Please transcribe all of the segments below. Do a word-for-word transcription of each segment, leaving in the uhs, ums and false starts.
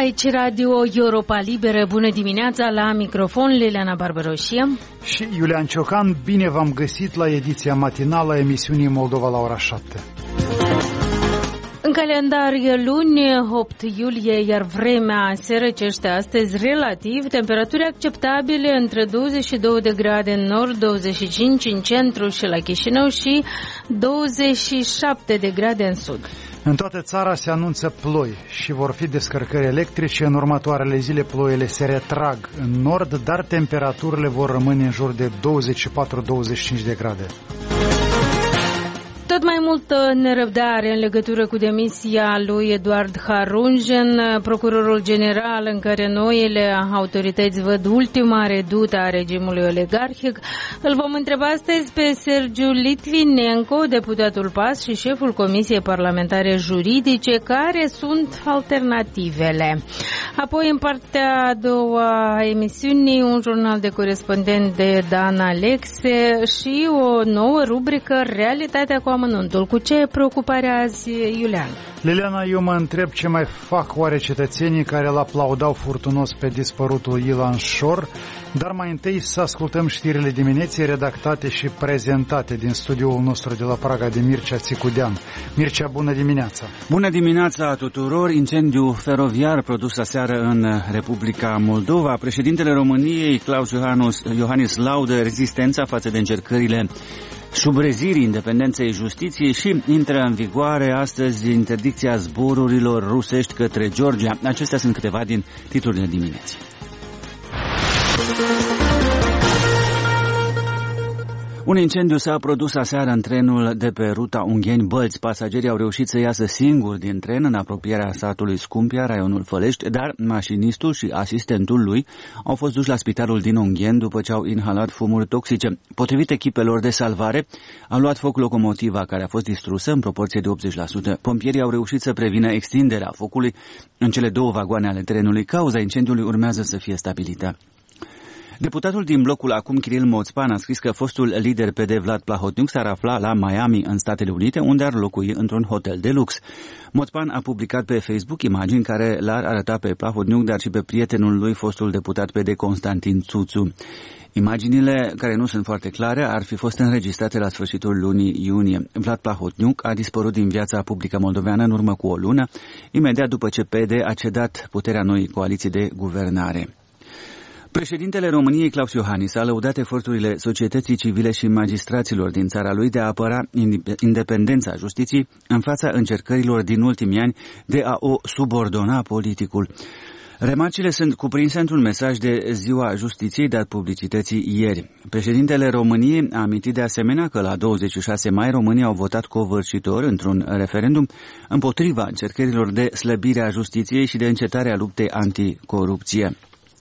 Aici Radio Europa Liberă, bună dimineața, la microfon Liliana Barbaroșie și Iulian Ciocan. Bine v-am găsit la ediția matinală a emisiunii Moldova la ora șapte. În calendar e luni, opt iulie, iar vremea se răcește astăzi relativ, temperaturi acceptabile între douăzeci și două de grade în nord, douăzeci și cinci în centru și la Chișinău și douăzeci și șapte de grade în sud. În toată țara se anunță ploi și vor fi descărcări electrice. În următoarele zile ploile se retrag în nord, dar temperaturile vor rămâne în jur de douăzeci și patru douăzeci și cinci de grade. Tot mai multă nerăbdare în legătură cu demisia lui Eduard Harunjen, procurorul general, în care noile autorități văd ultima redută a regimului oligarhic. Îl vom întreba astăzi pe Sergiu Litvinenko, deputatul P A S și șeful Comisiei Parlamentare Juridice, care sunt alternativele. Apoi, în partea a doua a emisiunii, un jurnal de corespondent de Dan Alexe și o nouă rubrică, Realitatea cu amănuntul. Cu ce preocupare azi, Iulian? Liliana, eu mă întreb ce mai fac oare cetățenii care îl aplaudau furtunos pe dispărutul Ilan Șor, dar mai întâi să ascultăm știrile dimineții redactate și prezentate din studioul nostru de la Praga de Mircea Țicudean. Mircea, bună dimineața! Bună dimineața tuturor! Incendiu feroviar produs aseară în Republica Moldova. Președintele României, Klaus Iohannis, laudă rezistența față de încercările șubrezirii independenței justiției și intră în vigoare astăzi interdicția zborurilor rusești către Georgia. Acestea sunt câteva din titlurile dimineții. Un incendiu s-a produs aseară în trenul de pe ruta Ungheni-Bălți. Pasagerii au reușit să iasă singuri din tren în apropierea satului Scumpia, raionul Fălești, dar mașinistul și asistentul lui au fost duși la spitalul din Ungheni după ce au inhalat fumuri toxice. Potrivit echipelor de salvare, a luat foc locomotiva, care a fost distrusă în proporție de optzeci la sută. Pompierii au reușit să prevină extinderea focului în cele două vagoane ale trenului. Cauza incendiului urmează să fie stabilită. Deputatul din blocul Acum, Kiril Moțpan, a scris că fostul lider P D Vlad Plahotniuc s-ar afla la Miami, în Statele Unite, unde ar locui într-un hotel de lux. Moțpan a publicat pe Facebook imagini care l-ar arăta pe Plahotniuc, dar și pe prietenul lui, fostul deputat P D Constantin Țuțu. Imaginile, care nu sunt foarte clare, ar fi fost înregistrate la sfârșitul lunii iunie. Vlad Plahotniuc a dispărut din viața publică moldoveană în urmă cu o lună, imediat după ce P D a cedat puterea noii coaliții de guvernare. Președintele României, Klaus Iohannis, a lăudat eforturile societății civile și magistraților din țara lui de a apăra independența justiției în fața încercărilor din ultimii ani de a o subordona politicul. Remarcile sunt cuprinse într-un mesaj de Ziua Justiției dat publicității ieri. Președintele României a amintit de asemenea că la douăzeci și șase mai românii au votat covârșitor într-un referendum împotriva încercărilor de slăbire a justiției și de încetarea luptei anticorupție.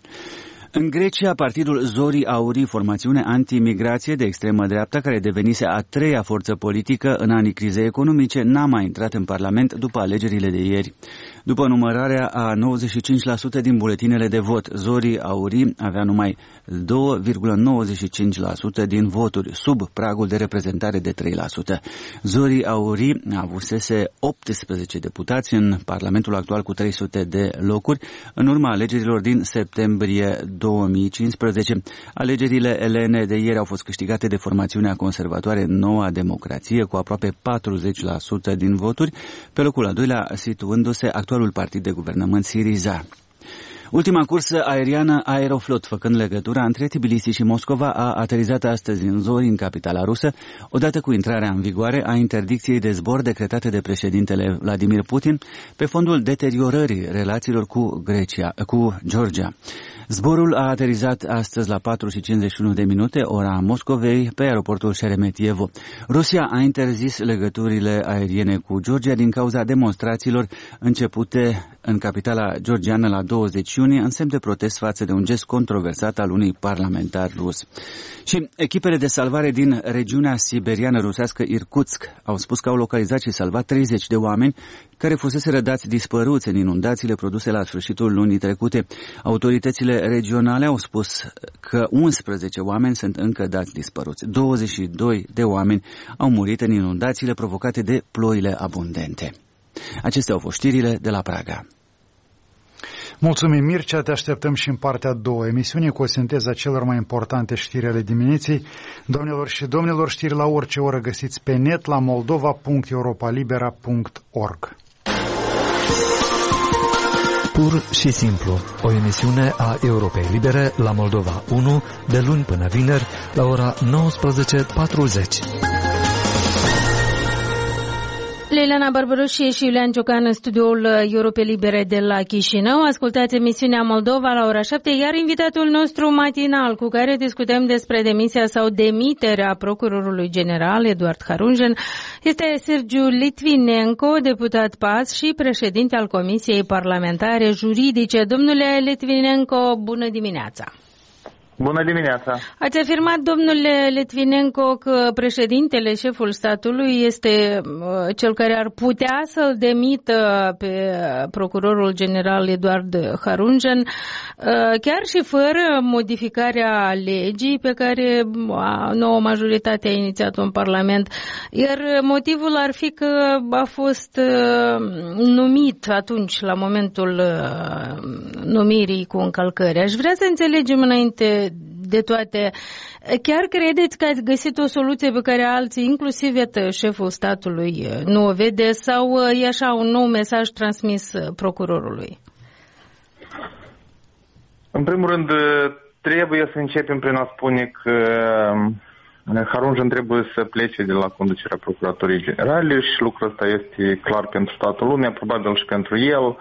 În Grecia, partidul Zori Aurii, formațiune anti-imigrație de extremă dreaptă, care devenise a treia forță politică în anii crizei economice, n-a mai intrat în Parlament după alegerile de ieri. După numărarea a nouăzeci și cinci la sută din buletinele de vot, Zori Aurii avea numai doi virgulă nouăzeci și cinci la sută din voturi, sub pragul de reprezentare de trei la sută. Zori Aurii avusese optsprezece deputați în Parlamentul actual cu trei sute de locuri, în urma alegerilor din septembrie două mii cincisprezece. Alegerile elene de ieri au fost câștigate de formațiunea conservatoare Noua Democrație cu aproape patruzeci la sută din voturi, pe locul al doilea situându-se actualul partid de guvernământ Syriza. Ultima cursă aeriană Aeroflot, făcând legătura între Tbilisi și Moscova, a aterizat astăzi în Zori, în capitala rusă, odată cu intrarea în vigoare a interdicției de zbor decretate de președintele Vladimir Putin pe fondul deteriorării relațiilor cu Grecia, cu Georgia. Zborul a aterizat astăzi la patru și cincizeci și unu de minute, ora Moscovei, pe aeroportul Șeremetievo. Rusia a interzis legăturile aeriene cu Georgia din cauza demonstrațiilor începute în capitala georgiană la douăzeci iunie, în semn de protest față de un gest controversat al unui parlamentar rus. Și echipele de salvare din regiunea siberiană rusească Irkutsk au spus că au localizat și salvat treizeci de oameni care fusese rădați dispăruți în inundațiile produse la sfârșitul lunii trecute. Autoritățile regionale au spus că unsprezece oameni sunt încă dați dispăruți. douăzeci și doi de oameni au murit în inundațiile provocate de ploile abundente. Acestea au fost știrile de la Praga. Mulțumim, Mircea, te așteptăm și în partea a doua emisiunii cu o sinteză a celor mai importante știri ale dimineții. Doamnelor și domnilor, știri la orice oră găsiți pe net la moldova punct europalibera punct org. Pur și simplu, o emisiune a Europei Libere la Moldova unu, de luni până vineri, la ora nouăsprezece patruzeci. Leilana Barbaroșie și Iulian Ciocan în studioul Europei Libere de la Chișinău. Ascultați emisiunea Moldova la ora șapte, iar invitatul nostru matinal cu care discutăm despre demisia sau demiterea procurorului general Eduard Harunjen este Sergiu Litvinenko, deputat P A S și președinte al Comisiei Parlamentare Juridice. Domnule Litvinenko, bună dimineața! Bună dimineața! Ați afirmat, domnule Litvinenko, că președintele, șeful statului, este cel care ar putea să-l demită pe procurorul general Eduard Harunjen, chiar și fără modificarea legii pe care noua majoritate a inițiat-o în Parlament. Iar motivul ar fi că a fost numit atunci, la momentul numirii cu încălcări. Aș vrea să înțelegem înainte de toate, chiar credeți că ați găsit o soluție pe care alții, inclusiv iată, șeful statului, nu o vede, sau e așa un nou mesaj transmis procurorului? În primul rând, trebuie să începem prin a spune că Harunjen trebuie să plece de la conducerea Procuraturii Generale și lucrul ăsta este clar pentru toată lumea, probabil și pentru el.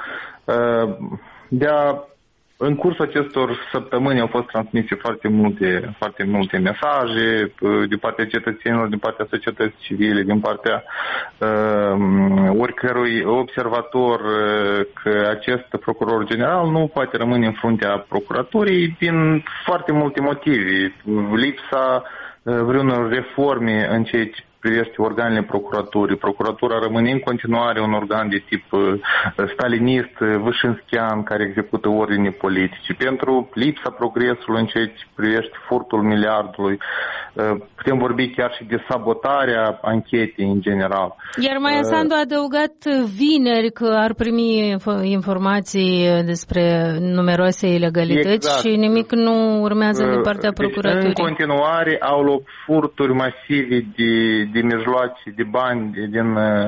De-a În cursul acestor săptămâni au fost transmise foarte multe, foarte multe mesaje din partea cetățenilor, din partea societății civile, din partea uh, oricărui observator uh, că acest procuror general nu poate rămâne în fruntea procuraturii din foarte multe motive. Lipsa uh, vreunor reforme în ceea ce privește organele procuraturii. Procuratura rămâne în continuare un organ de tip uh, stalinist, vâșinskian, care execută ordine politice. Pentru lipsa progresului în ceea ce privește furtul miliardului, uh, putem vorbi chiar și de sabotarea anchetei în general. Iar Maia Sandu a adăugat vineri că ar primi informații despre numeroase ilegalități exact. Și nimic nu urmează din partea procuraturii. Deci, în continuare au loc furturi masive de de mijloace, de bani, din,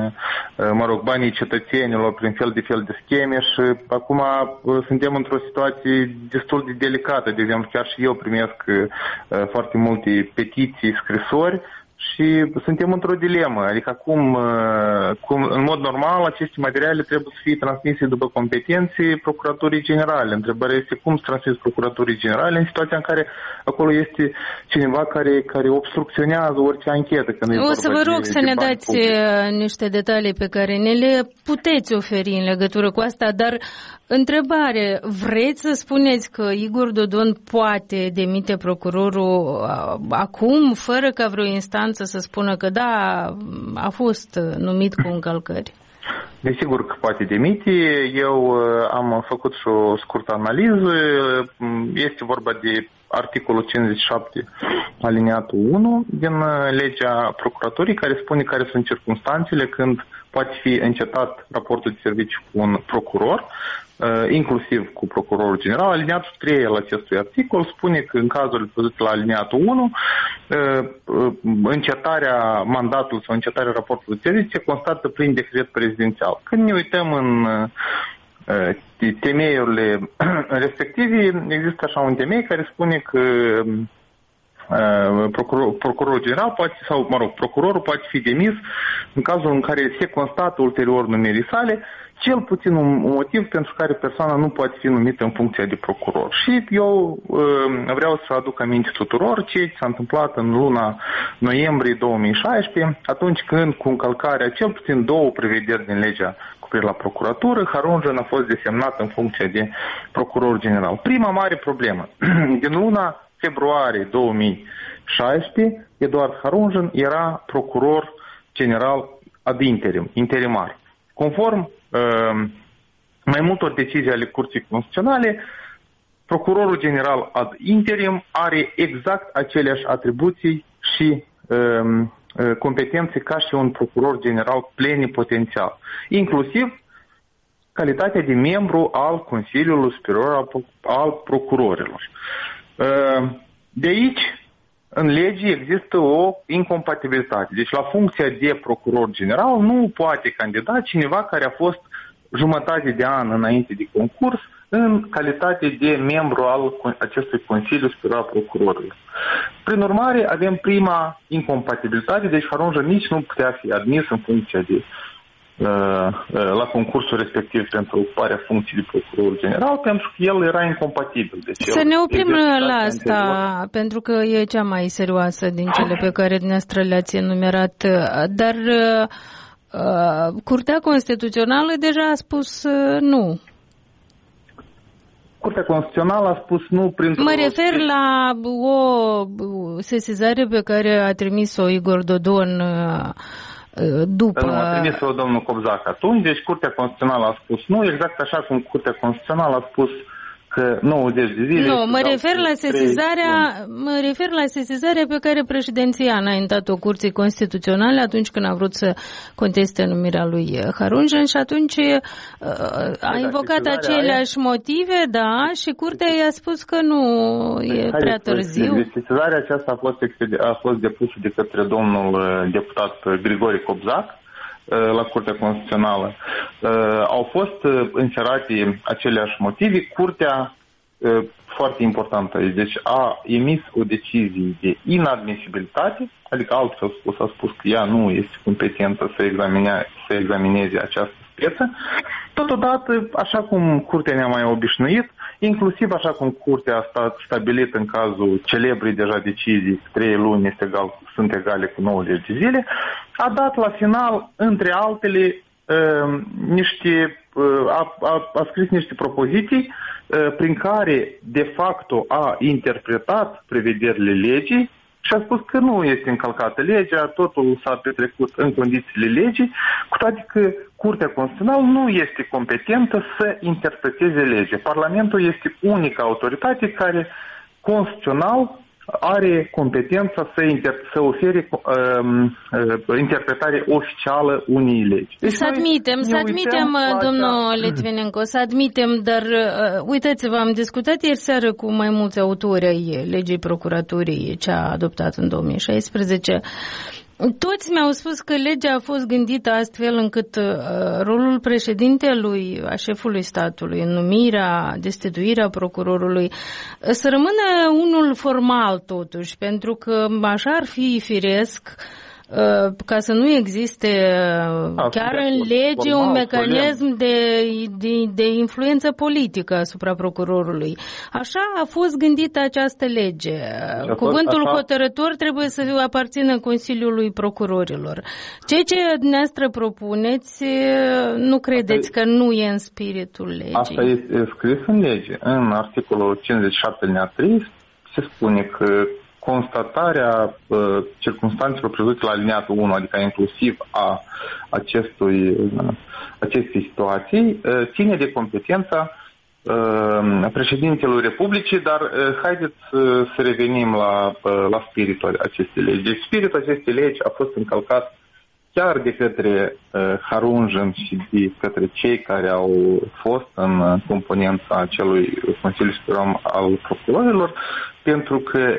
mă rog, banii cetățenilor prin fel de fel de scheme și acum suntem într-o situație destul de delicată. De exemplu, chiar și eu primesc foarte multe petiții, scrisori și suntem într-o dilemă. Adică acum, cum, în mod normal, aceste materiale trebuie să fie transmise după competențe Procuraturii Generale. Întrebarea este cum să transmis Procuraturii Generale în situația în care acolo este cineva care, care obstrucționează orice anchetă. Când o să vă rog de, să de ne dați public. Niște detalii pe care ne le puteți oferi în legătură cu asta, dar întrebare, vreți să spuneți că Igor Dodon poate demite procurorul acum, fără ca vreo instanță să spună că da, a fost numit cu încălcări? Desigur că poate demite. Eu am făcut și o scurtă analiză. Este vorba de articolul cincizeci și șapte aliniatul unu din legea procuraturii, care spune care sunt circumstanțele când poate fi încetat raportul de serviciu cu un procuror, inclusiv cu procurorul general. Aliniatul trei al acestui articol spune că în cazul prevăzut la aliniatul unu, încetarea mandatului sau încetarea raportului de serviciu se constată prin decret prezidențial. Când ne uităm în temeiurile respective, există așa un temei care spune că Procuror, procurorul general poate, sau, mă rog, procurorul poate fi demis în cazul în care se constată ulterior numirii sale cel puțin un motiv pentru care persoana nu poate fi numită în funcția de procuror. Și eu vreau să aduc aminte tuturor ce s-a întâmplat în luna noiembrie două mii șaisprezece, atunci când, cu încălcarea cel puțin două prevederi din legea cu privire la procuratură, Harunjen a fost desemnat în funcția de procuror general. Prima mare problemă, din luna februarie două mii șaisprezece, Eduard Harunjen era procuror general ad interim, interimar. Conform uh, mai multor decizii ale Curții Constituționale, procurorul general ad interim are exact aceleași atribuții și uh, competențe ca și un procuror general plenipotențial. Inclusiv calitatea de membru al Consiliului Superior al Procurorilor. De aici, în lege există o incompatibilitate. Deci la funcția de procuror general nu poate candida cineva care a fost jumătate de an înainte de concurs în calitate de membru al acestui Consiliu Superior al Procurorilor. Prin urmare, avem prima incompatibilitate, deci Harunjan nici nu putea fi admis în funcția de la concursul respectiv pentru ocuparea funcției de procuror general, pentru că el era incompatibil. Deci Să ne oprim la asta, anterior. Pentru că e cea mai serioasă din cele pe care dumneavoastră le-ați enumerat. Dar uh, Curtea Constituțională deja a spus uh, nu. Curtea Constituțională a spus nu printr-o... Mă refer la o sesizare pe care a trimis-o Igor Dodon uh, după... Nu, a trimis-o domnul Cobzac atunci, deci Curtea Constituțională a spus nu, exact așa cum Curtea Constituțională a spus că nouăzeci de zile... Nu, mă refer la sesizarea, mă refer la sesizarea pe care președinția a înaintat-o Curții Constituționale atunci când a vrut să conteste numirea lui Harunjan și atunci a invocat aceleași motive, da, și Curtea i-a spus că nu e prea târziu. Sesizarea aceasta a fost, a fost depusă de către domnul deputat Grigore Cobzac la Curtea Constituțională. Au fost înserate aceleași motive. Curtea, foarte importantă, deci a emis o decizie de inadmisibilitate, adică altfel spus, a spus că ea nu este competentă să, examine, să examineze această speță. Totodată, așa cum Curtea ne-a mai obișnuit, inclusiv așa cum Curtea a stat stabilit în cazul celebrii deja decizii că trei luni este egal, sunt egale cu nouăzeci de zile, a dat la final, între altele, uh, niște, uh, a, a, a scris niște propoziții uh, prin care de facto a interpretat prevederile legii și a spus că nu este încălcată legea, totul s-a petrecut în condițiile legii, cu toate că Curtea Constituțională nu este competentă să interpreteze legea. Parlamentul este unica autoritate care constituțional are competența să, inter- să ofere um, uh, interpretare oficială unei legi. Deci să admitem, să admitem, domnul Litvinenko, să admitem, dar uh, uitați-vă, am discutat ieri seară cu mai mulți autori ai legii procuraturii, ce a adoptat în două mii șaisprezece. Toți mi-au spus că legea a fost gândită astfel încât uh, rolul președintelui, a șefului statului, în numirea, destituirea procurorului, uh, să rămână unul formal totuși, pentru că așa ar fi firesc ca să nu existe a, chiar în lege formal, un mecanism de, de, de influență politică asupra procurorului. Așa a fost gândită această lege. A Cuvântul așa... hotărător trebuie să aparțină Consiliului Procurorilor. Ceea ce dumneavoastră propuneți, nu credeți asta că nu e în spiritul legii? Asta este scris în lege. În articolul cincizeci și șapte alineat trei se spune că constatarea uh, circunstanțelor prevăzute la alineatul unu, adică inclusiv a acestui, uh, acestei situații, uh, ține de competența uh, președintelui Republicii, dar uh, haideți uh, să revenim la, uh, la spiritul acestei legi. Deci spiritul acestei legi a fost încălcat chiar de către uh, Harunjan și de către cei care au fost în uh, componența acelui Consiliu Superior al Procurorilor, pentru că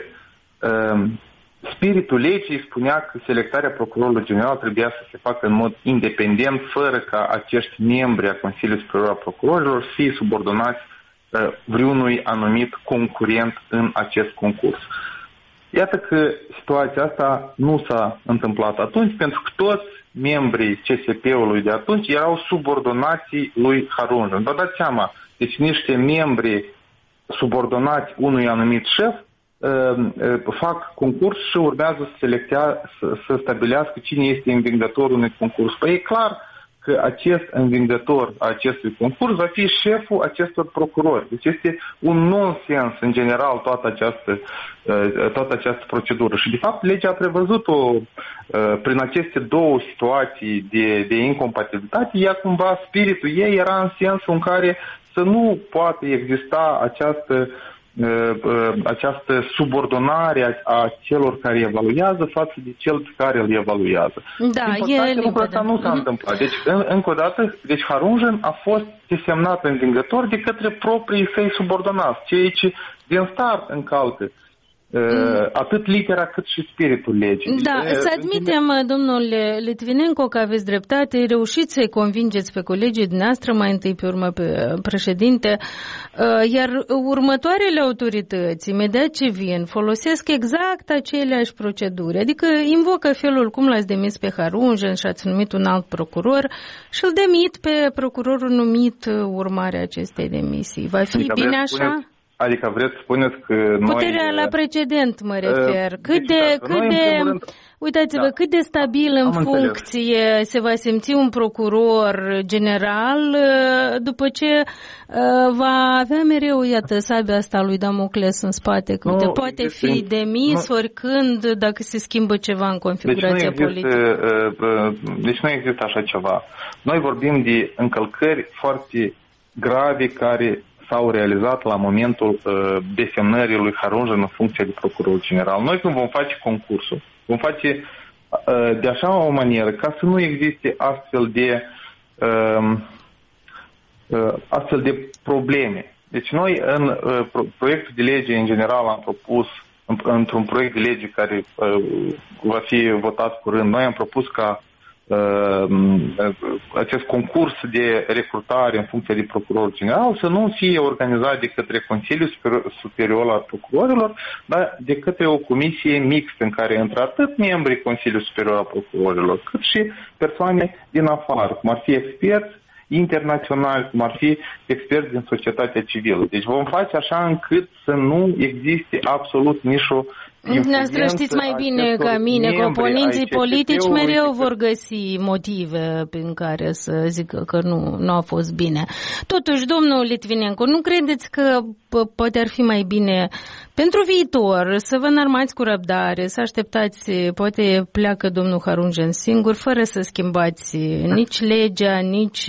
spiritul legii spunea că selectarea procurorului general trebuia să se facă în mod independent, fără ca acești membri a Consiliului Superior al Procurorilor să fie subordonați uh, vreunui anumit concurent în acest concurs. Iată că situația asta nu s-a întâmplat atunci, pentru că toți membrii C S P-ului de atunci erau subordonații lui Harunjan. Vă dați seama, deci niște membri subordonați unui anumit șef fac concurs și urmează să, selectea, să, să stabilească cine este învingătorul unui concurs. Păi e clar că acest învingător a acestui concurs va fi șeful acestor procurori. Deci este un nonsens în general toată această, toată această procedură. Și de fapt legea a prevăzut-o prin aceste două situații de, de incompatibilitate, ea cumva spiritul ei era în sensul în care să nu poate exista această această subordonare a, a celor care evaluează față de cel care îl evaluează. Da, e lucrul ăsta nu s-a mm-hmm. întâmplat. Deci, în, încă o dată, deci Harunjen a fost desemnat învingător de către proprii săi subordonați, ceea ce din start încalcă Uh, atât litera cât și spiritul legii. Da, de, să admitem, de... domnule Litvinenko, că aveți dreptate, reușiți să-i convingeți pe colegii dumneavoastră, mai întâi pe urmă pe președinte, uh, iar următoarele autorități, imediat ce vin, folosesc exact aceleași proceduri, adică invocă felul cum l-ați demis pe Harunjen și ați numit un alt procuror și îl demit pe procurorul numit urmarea acestei demisii. Va fi adică bine așa? Spuneți... Adică vreți să spuneți că noi... Puterea la precedent mă refer. Cât de, cât de uitați-vă, da. cât de stabil în Am funcție înțeles. se va simți un procuror general după ce va avea mereu, iată, sabia asta lui Damocles în spate. Că nu, poate există, fi demis nu, oricând dacă se schimbă ceva în configurația deci politică. Există, deci nu există așa ceva. Noi vorbim de încălcări foarte grave care s-au realizat la momentul uh, desemnării lui Harunjen în funcție de procuror general. Noi când vom face concursul, vom face uh, de așa o manieră ca să nu existe astfel de uh, uh, astfel de probleme. Deci noi în uh, pro- proiectul de lege în general am propus, în, într-un proiect de lege care uh, va fi votat curând, noi am propus ca acest concurs de recrutare în funcție de procuror general să nu fie organizat de către Consiliul Superior al Procurorilor, dar de către o comisie mixtă în care intră atât membrii Consiliului Superior al Procurorilor, cât și persoane din afară, cum ar fi experți internaționali, cum ar fi experți din societatea civilă. Deci vom face așa încât să nu existe absolut nicio Dumneavoastră știți mai bine ca mine că oponenții politici mereu vor găsi motive prin care să zică că nu, nu a fost bine. Totuși, domnul Litvinenko, nu credeți că poate ar fi mai bine pentru viitor să vă înarmați cu răbdare, să așteptați, poate pleacă domnul Harunjen singur, fără să schimbați nici legea, nici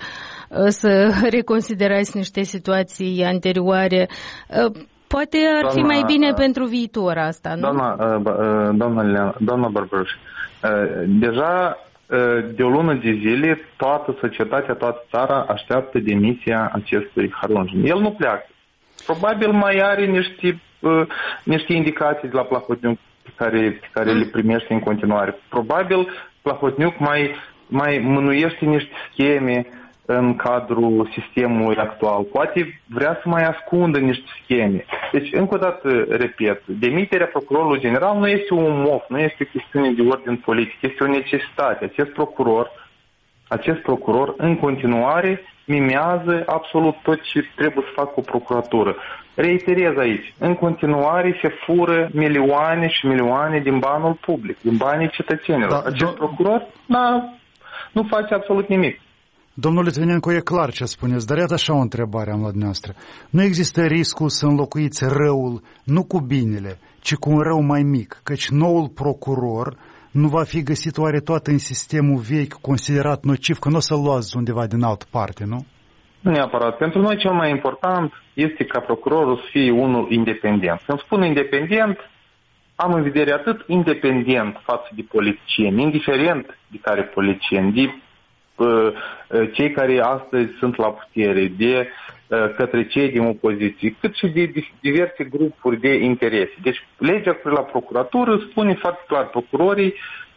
să reconsiderați niște situații anterioare? Poate ar doamna, fi mai bine uh, pentru viitor asta, nu? Doamna, uh, doamna, doamna Bărbuș, uh, deja uh, de o lună de zile toată societatea, toată țara așteaptă demisia acestui Harunjen. El nu pleacă. Probabil mai are niște, uh, niște indicații de la Plahotniuc pe care, pe care mm. le primește în continuare. Probabil Plahotniuc mai, mai mânuiește niște scheme în cadrul sistemului actual. Poate vrea să mai ascundă niște scheme. Deci, încă o dată, repet, demiterea procurorului general nu este un mof, nu este o chestiune de ordin politic, este o necesitate. Acest procuror, acest procuror, în continuare, mimează absolut tot ce trebuie să facă o procuratură. Reiterez aici, în continuare se fură milioane și milioane din banul public, din banii cetățenilor. Da, acest do- procuror na, nu face absolut nimic. Domnule Litvinenko, e clar ce spuneți, dar iată așa o întrebare am la dumneavoastră. Nu există riscul să înlocuiți răul nu cu binele, ci cu un rău mai mic, căci noul procuror nu va fi găsit oare toată în sistemul vechi considerat nociv, că nu o să-l luați undeva din altă parte, nu? Nu neapărat. Pentru noi cel mai important este ca procurorul să fie unul independent. Când spun independent, am în vedere atât independent față de politicieni, indiferent de care politicieni, de cei care astăzi sunt la putere, de către cei din opoziție, cât și de diverse grupuri de interese. Deci legea la procuratură spune foarte clar, procurorii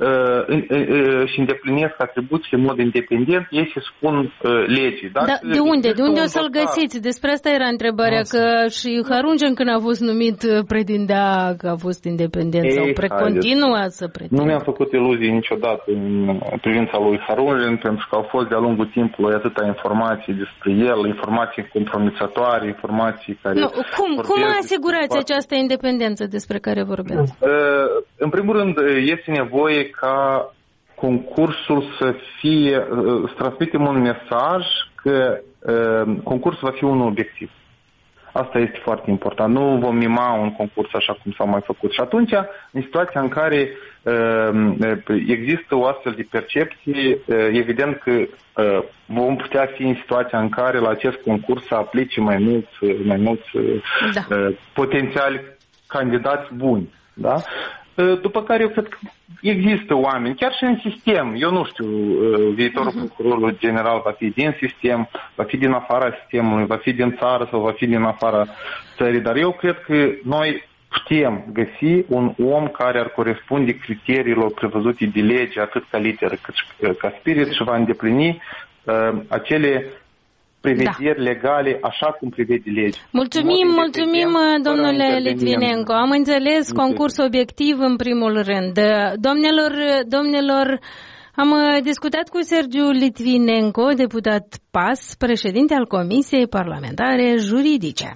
și îndeplinesc atribuții în mod independent, ei se spun legii. Da, de unde? De unde o să-l găsiți? Despre asta era întrebarea, că și Harunjen când a fost numit pretindea că a fost independent Ei, sau precontinua să pretindă. Nu mi-am făcut iluzii niciodată în privința lui Harunjen, pentru că au fost de-a lungul timpului atâta informații despre el, informații compromisatoare, informații care... Nu, cum cum asigurați această independență despre care vorbeați? În primul rând, este nevoie ca concursul să fie, să transmitem un mesaj că uh, concursul va fi un obiectiv. Asta este foarte important. Nu vom mima un concurs așa cum s-a mai făcut. Și atunci, în situația în care uh, există o astfel de percepție, uh, evident că uh, vom putea fi în situația în care la acest concurs să aplice mai mulți, mai mulți da. uh, potențiali candidați buni. Da? Uh, după care eu cred că există oameni, chiar și în sistem, eu nu știu, viitorul uh-huh. procurorului general va fi din sistem, va fi din afara sistemului, va fi din țară sau va fi din afara țării, dar eu cred că noi putem găsi un om care ar corespunde criteriilor prevăzute de lege, atât ca literă cât și ca spirit, și va îndeplini uh, acele prevederi da. legale, așa cum prevede legea. Mulțumim, mulțumim, domnule Litvinenko. Am înțeles, concurs obiectiv în primul rând. Domnilor, domnilor, am discutat cu Sergiu Litvinenko, deputat P A S, președinte al Comisiei Parlamentare Juridice.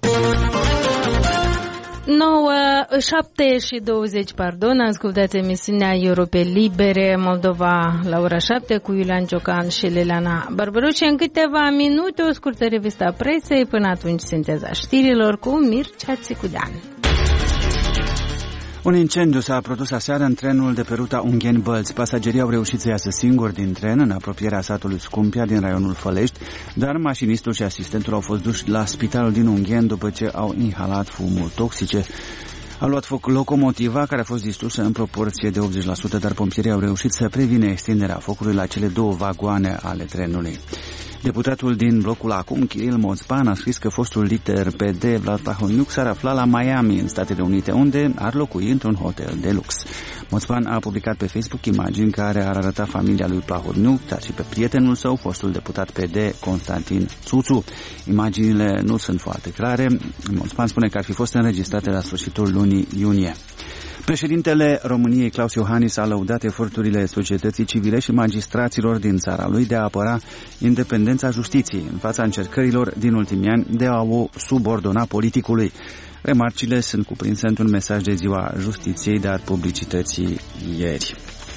nouă, șapte și douăzeci, pardon, ascultați emisiunea Europe Libere, Moldova la ora șapte cu Iulian Ciocan și Liliana Barbăruș. În câteva minute o scurtă revistă a presei, până atunci sinteza știrilor cu Mircea Țicudean. Un incendiu s-a produs aseară în trenul de pe ruta Ungheni-Bălți. Pasagerii au reușit să iasă singuri din tren în apropierea satului Scumpia din raionul Fălești, dar mașinistul și asistentul au fost duși la spitalul din Ungheni după ce au inhalat fumuri toxice. A luat foc locomotiva, care a fost distrusă în proporție de optzeci la sută, dar pompierii au reușit să prevină extinderea focului la cele două vagoane ale trenului. Deputatul din blocul Acum, Kiril Moțpan, a scris că fostul lider P D Vlad Plahotniuc s-ar afla la Miami, în Statele Unite, unde ar locui într-un hotel de lux. Moțpan a publicat pe Facebook imagini care ar arăta familia lui Plahotniuc, dar și pe prietenul său, fostul deputat P D Constantin Țuțu. Imaginile nu sunt foarte clare. Moțpan spune că ar fi fost înregistrate la sfârșitul lunii iunie. Președintele României, Claus Iohannis, a lăudat eforturile societății civile și magistraților din țara lui de a apăra independența justiției în fața încercărilor din ultimii ani de a o subordona politicului. Remarcile sunt cuprinse într-un mesaj de Ziua Justiției dat publicității ieri.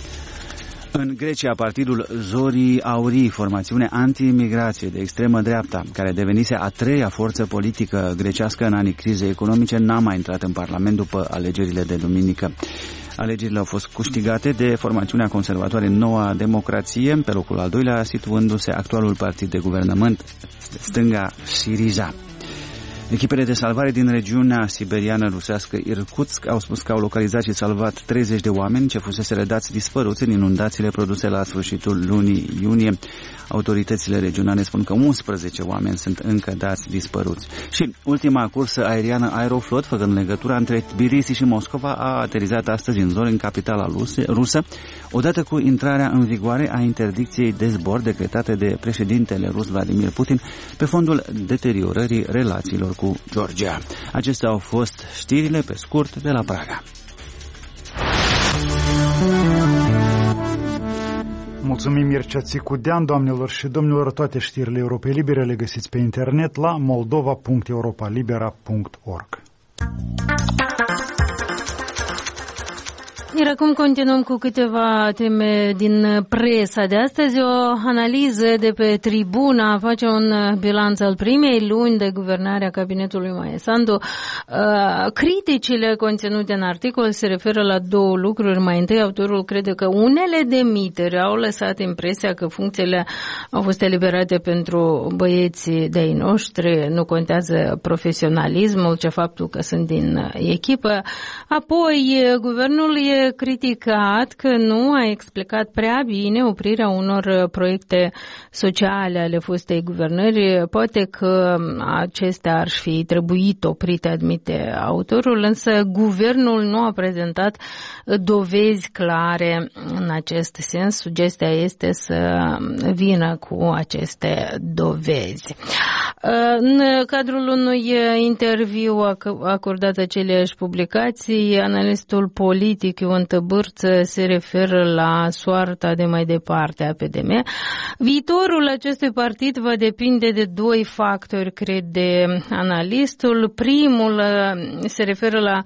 În Grecia, partidul Zorii Aurii, formațiune anti-imigrație de extremă dreapta, care devenise a treia forță politică grecească în anii crizei economice, n-a mai intrat în Parlament după alegerile de duminică. Alegerile au fost câștigate de formațiunea conservatoare Noua Democrație, pe locul al doilea situându-se actualul partid de guvernământ, stânga Siriza. Echipele de salvare din regiunea siberiană rusească Irkutsk au spus că au localizat și salvat treizeci de oameni ce fusese redați dispăruți în inundațiile produse la sfârșitul lunii iunie. Autoritățile regionale spun că unsprezece oameni sunt încă dați dispăruți. Și ultima cursă aeriană Aeroflot, făcând legătura între Tbilisi și Moscova, a aterizat astăzi în Zori, în capitala rusă, odată cu intrarea în vigoare a interdicției de zbor decretate de președintele rus Vladimir Putin pe fondul deteriorării relațiilor cu Georgia. Acestea au fost știrile pe scurt de la Praga. Mulțumim, Mircea Țicudean. Doamnelor și domnilor, toate știrile Europei Libere le găsiți pe internet la moldova punct europa libera punct org. Iar acum continuăm cu câteva teme din presa de astăzi. O analiză de pe Tribuna face un bilanț al primei luni de guvernare a cabinetului Maia Sandu. Criticile conținute în articol se referă la două lucruri. Mai întâi, autorul crede că unele demiteri au lăsat impresia că funcțiile au fost eliberate pentru băieții de-ai noștri. Nu contează profesionalismul, ce faptul că sunt din echipă. Apoi, guvernul e criticat că nu a explicat prea bine oprirea unor proiecte sociale ale fostei guvernări. Poate că acestea ar fi trebuit oprite, admite autorul, însă guvernul nu a prezentat dovezi clare în acest sens. Sugestia este să vină cu aceste dovezi. În cadrul unui interviu acordat aceleași publicații, analistul politic Ion Tăbârță se referă la soarta de mai departe a P D M. Viitorul acestui partid va depinde de doi factori, crede analistul. Primul se referă la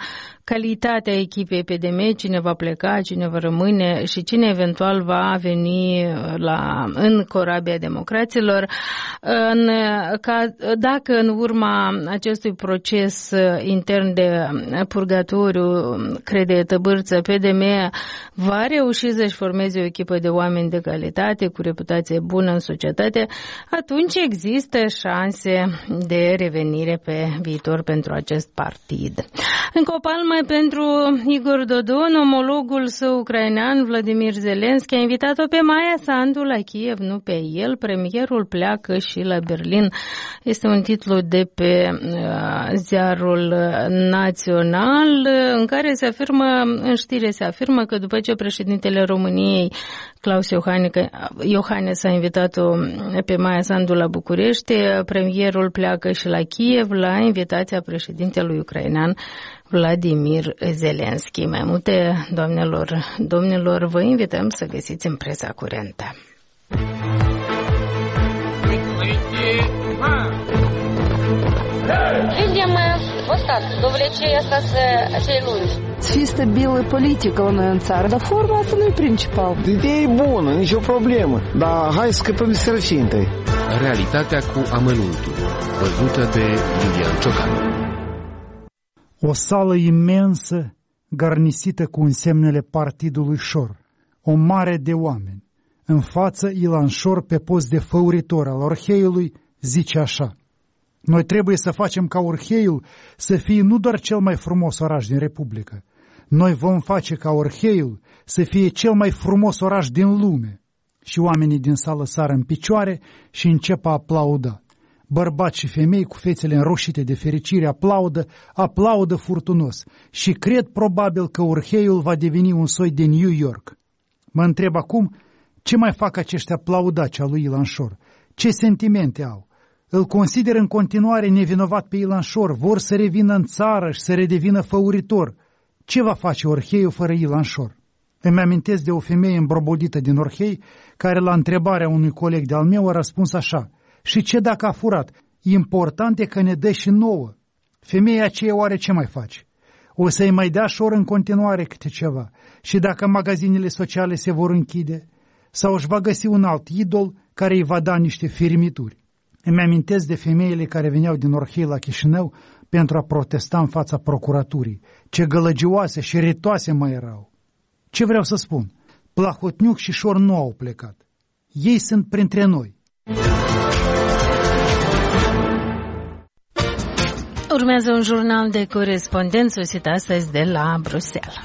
calitatea echipei P D M, cine va pleca, cine va rămâne și cine eventual va veni la, în corabia democraților. În, ca, dacă în urma acestui proces intern de purgatoriu, crede Tăbârță, P D M va reuși să-și formeze o echipă de oameni de calitate, cu reputație bună în societate, atunci există șanse de revenire pe viitor pentru acest partid. Încă o palmă pentru Igor Dodon, omologul său ucrainean Vladimir Zelenski a invitat-o pe Maia Sandu la Kiev, nu pe el. Premierul pleacă și la Berlin. Este un titlu de pe uh, ziarul național în care se afirmă, în știre se afirmă că după ce președintele României Claus Iohannis a invitat-o pe Maia Sandu la București, premierul pleacă și la Kiev la invitația președintelui ucrainean Vladimir Zelenski. Mai multe, doamnelor, domnilor, vă invităm să găsiți în presa curentă. Людям в остатку довлече остаться celuloj. Să fie stabilă politică la noi în țară, dar forma asta nu e principal. Ideea e bună, nicio problemă, dar hai să scăpăm de sărăcie întâi. Realitatea cu amănuntul, văzută de Iulian Ciocan. O sală imensă, garnisită cu însemnele Partidului Șor, o mare de oameni. În față, Ilan Șor, pe post de făuritor al Orheiului, zice așa: noi trebuie să facem ca Orheiul să fie nu doar cel mai frumos oraș din Republică. Noi vom face ca Orheiul să fie cel mai frumos oraș din lume. Și oamenii din sală sară în picioare și încep a aplauda. Bărbați și femei cu fețele înroșite de fericire aplaudă, aplaudă furtunos și cred probabil că Orheiul va deveni un soi de New York. Mă întreb acum, ce mai fac acești aplaudaci al lui Ilan Șor? Ce sentimente au? Îl consider în continuare nevinovat pe Ilan Șor, vor să revină în țară și să redevină făuritor. Ce va face Orheiul fără Ilan Șor? Îmi amintesc de o femeie îmbrobodită din Orhei, care la întrebarea unui coleg de-al meu a răspuns așa: și ce dacă a furat? Important e că ne dă și nouă. Femeia aceea oare ce mai face? O să-i mai dea Șor în continuare câte ceva. Și dacă magazinele sociale se vor închide? Sau își va găsi un alt idol care îi va da niște firmituri? Îmi amintesc de femeile care veneau din Orhei la Chișinău pentru a protesta în fața procuraturii. Ce gălăgioase și ritoase mai erau. Ce vreau să spun? Plahotniuc și Șor nu au plecat. Ei sunt printre noi. Urmează un jurnal de corespondenți sosit astăzi de la Bruxelles.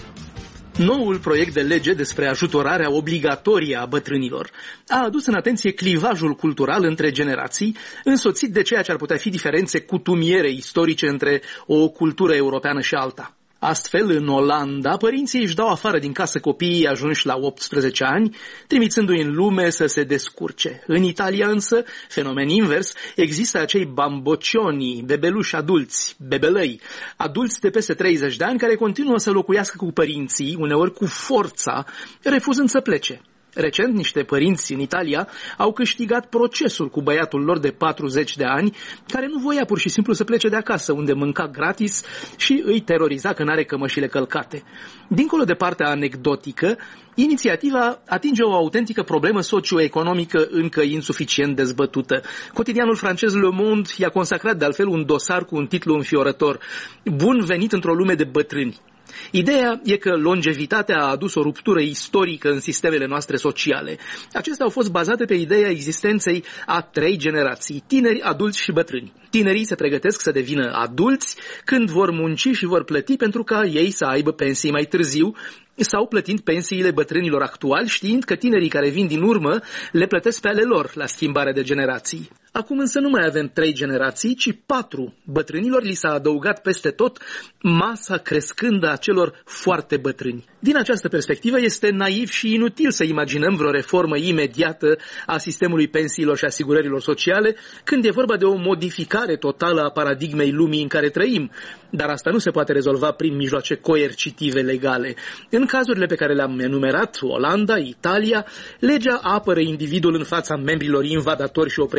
Noul proiect de lege despre ajutorarea obligatorie a bătrânilor a adus în atenție clivajul cultural între generații, însoțit de ceea ce ar putea fi diferențe cutumiere istorice între o cultură europeană și alta. Astfel, în Olanda, părinții își dau afară din casă copiii ajunși la optsprezece ani, trimițându-i în lume să se descurce. În Italia însă, fenomen invers, există acei bamboccioni, bebeluși adulți, bebelăi, adulți de peste treizeci de ani care continuă să locuiască cu părinții, uneori cu forța, refuzând să plece. Recent, niște părinți în Italia au câștigat procesul cu băiatul lor de patruzeci de ani, care nu voia pur și simplu să plece de acasă, unde mânca gratis și îi teroriza că n-are cămășile călcate. Dincolo de partea anecdotică, inițiativa atinge o autentică problemă socioeconomică încă insuficient dezbătută. Cotidianul francez Le Monde i-a consacrat de altfel un dosar cu un titlu înfiorător: Bun venit într-o lume de bătrâni. Ideea e că longevitatea a adus o ruptură istorică în sistemele noastre sociale. Acestea au fost bazate pe ideea existenței a trei generații: tineri, adulți și bătrâni. Tinerii se pregătesc să devină adulți când vor munci și vor plăti pentru ca ei să aibă pensii mai târziu, sau plătind pensiile bătrânilor actuali, știind că tinerii care vin din urmă le plătesc pe ale lor la schimbarea de generații. Acum însă nu mai avem trei generații, ci patru. Bătrânilor li s-a adăugat peste tot masa crescândă a celor foarte bătrâni. Din această perspectivă este naiv și inutil să imaginăm vreo reformă imediată a sistemului pensiilor și asigurărilor sociale, când e vorba de o modificare totală a paradigmei lumii în care trăim. Dar asta nu se poate rezolva prin mijloace coercitive legale. În cazurile pe care le-am enumerat, Olanda, Italia, legea apără individul în fața membrilor invadatori și opresivi ai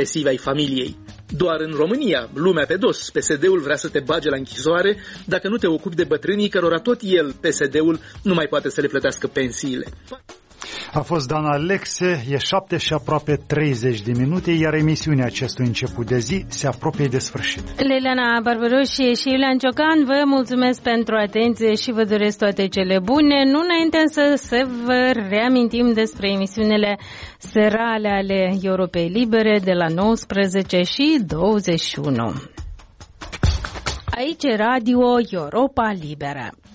familiei. Doar în România, lumea pe dos, P S D-ul vrea să te bage la închisoare dacă nu te ocupi de bătrânii cărora tot el, P S D-ul, nu mai poate să le plătească pensiile. A fost Dan Alexe, e șapte și aproape treizeci de minute, iar emisiunea acestui început de zi se apropie de sfârșit. Leilana Barbaroșie și Iulian Ciocan, vă mulțumesc pentru atenție și vă doresc toate cele bune. Nu înainte să, să vă reamintim despre emisiunile serale ale Europei Libere de la nouăsprezece și douăzeci și unu. Aici e Radio Europa Liberă.